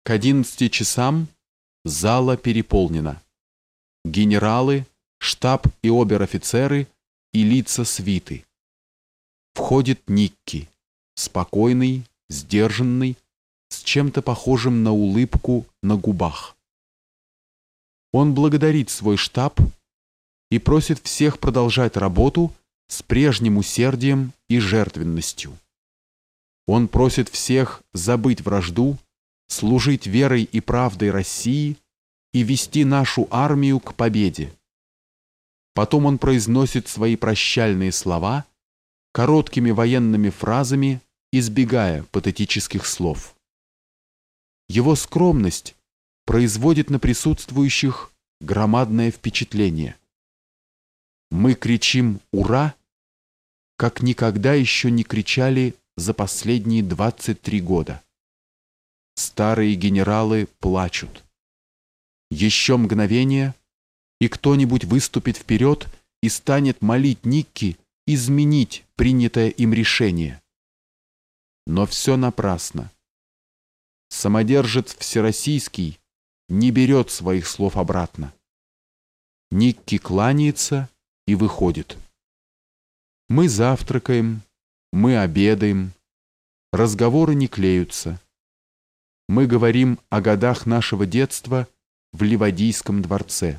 К 11 часам зала переполнена. Генералы, штаб и обер-офицеры и лица свиты. Входит Никки, спокойный, сдержанный, с чем-то похожим на улыбку на губах. Он благодарит свой штаб и просит всех продолжать работу с прежним усердием и жертвенностью. Он просит всех забыть вражду, служить верой и правдой России и вести нашу армию к победе. Потом он произносит свои прощальные слова короткими военными фразами, избегая патетических слов. Его скромность производит на присутствующих громадное впечатление. Мы кричим «Ура!», как никогда еще не кричали за последние 23 года. Старые генералы плачут. Еще мгновение, и кто-нибудь выступит вперед и станет молить Никки изменить принятое им решение. Но все напрасно. Самодержец Всероссийский не берет своих слов обратно. Никки кланяется и выходит. Мы завтракаем, мы обедаем, разговоры не клеются. Мы говорим о годах нашего детства в Ливадийском дворце.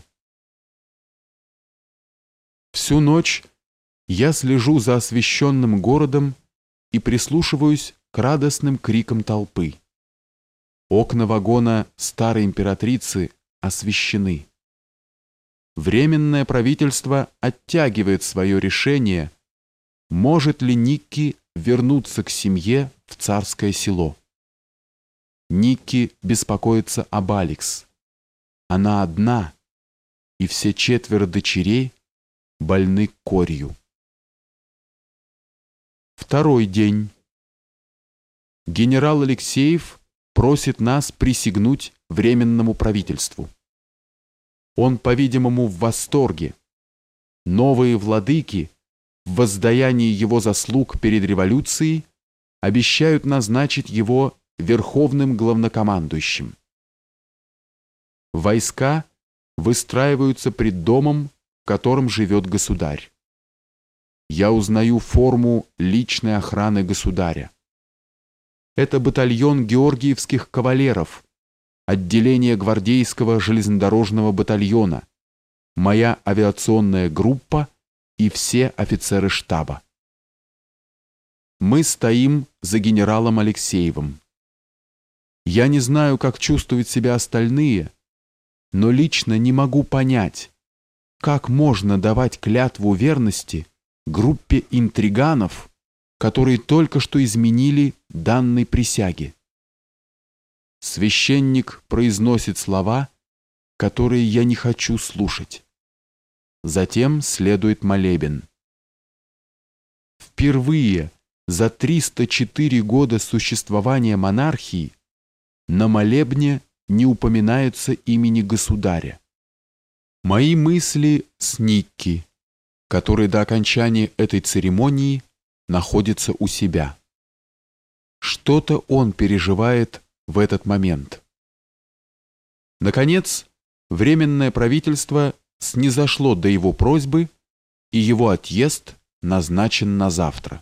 Всю ночь я слежу за освещенным городом и прислушиваюсь к радостным крикам толпы. Окна вагона старой императрицы освещены. Временное правительство оттягивает свое решение, может ли Никки вернуться к семье в Царское Село. Никки беспокоится об Алекс. Она одна, и все 4 дочерей больны корью. Второй день. Генерал Алексеев просит нас присягнуть Временному правительству. Он, по-видимому, в восторге. Новые владыки, в воздаянии его заслуг перед революцией, обещают назначить его верховным главнокомандующим. Войска выстраиваются пред домом, в котором живет государь. Я узнаю форму личной охраны государя. Это батальон георгиевских кавалеров, отделение гвардейского железнодорожного батальона, моя авиационная группа и все офицеры штаба. Мы стоим за генералом Алексеевым. Я не знаю, как чувствуют себя остальные, но лично не могу понять, как можно давать клятву верности группе интриганов, которые только что изменили данной присяге. Священник произносит слова, которые я не хочу слушать. Затем следует молебен. Впервые за 304 года существования монархии на молебне не упоминается имени государя. Мои мысли с Никки, который до окончания этой церемонии находится у себя. Что-то он переживает в этот момент. Наконец, Временное правительство снизошло до его просьбы, и его отъезд назначен на завтра.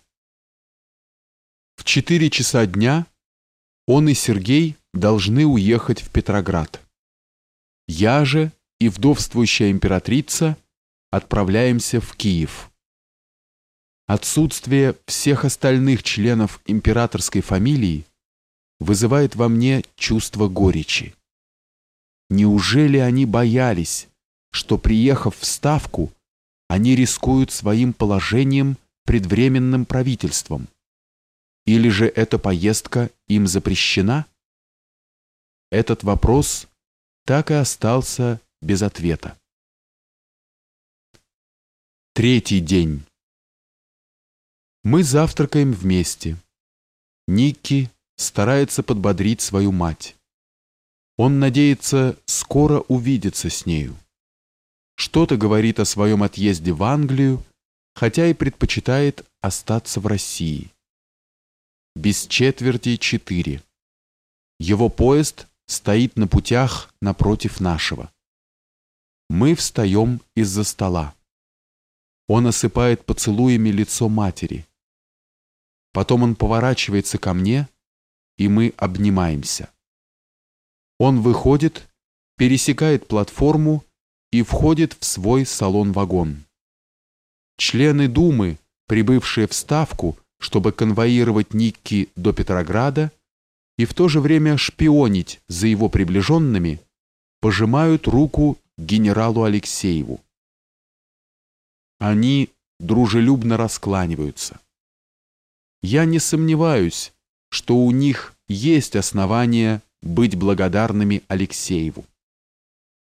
В 4 часа дня он и Сергей должны уехать в Петроград. Я же и вдовствующая императрица отправляемся в Киев. Отсутствие всех остальных членов императорской фамилии вызывает во мне чувство горечи. Неужели они боялись, что, приехав в Ставку, они рискуют своим положением пред Временным правительством? Или же эта поездка им запрещена? Этот вопрос так и остался без ответа. Третий день. Мы завтракаем вместе. Никки старается подбодрить свою мать. Он надеется скоро увидеться с нею. Что-то говорит о своем отъезде в Англию, хотя и предпочитает остаться в России. Без четверти 4. Его поезд стоит на путях напротив нашего. Мы встаем из-за стола. Он осыпает поцелуями лицо матери. Потом он поворачивается ко мне, и мы обнимаемся. Он выходит, пересекает платформу и входит в свой салон-вагон. Члены Думы, прибывшие в Ставку, чтобы конвоировать Никки до Петрограда и в то же время шпионить за его приближенными, пожимают руку генералу Алексееву. Они дружелюбно раскланиваются. Я не сомневаюсь, что у них есть основания быть благодарными Алексееву.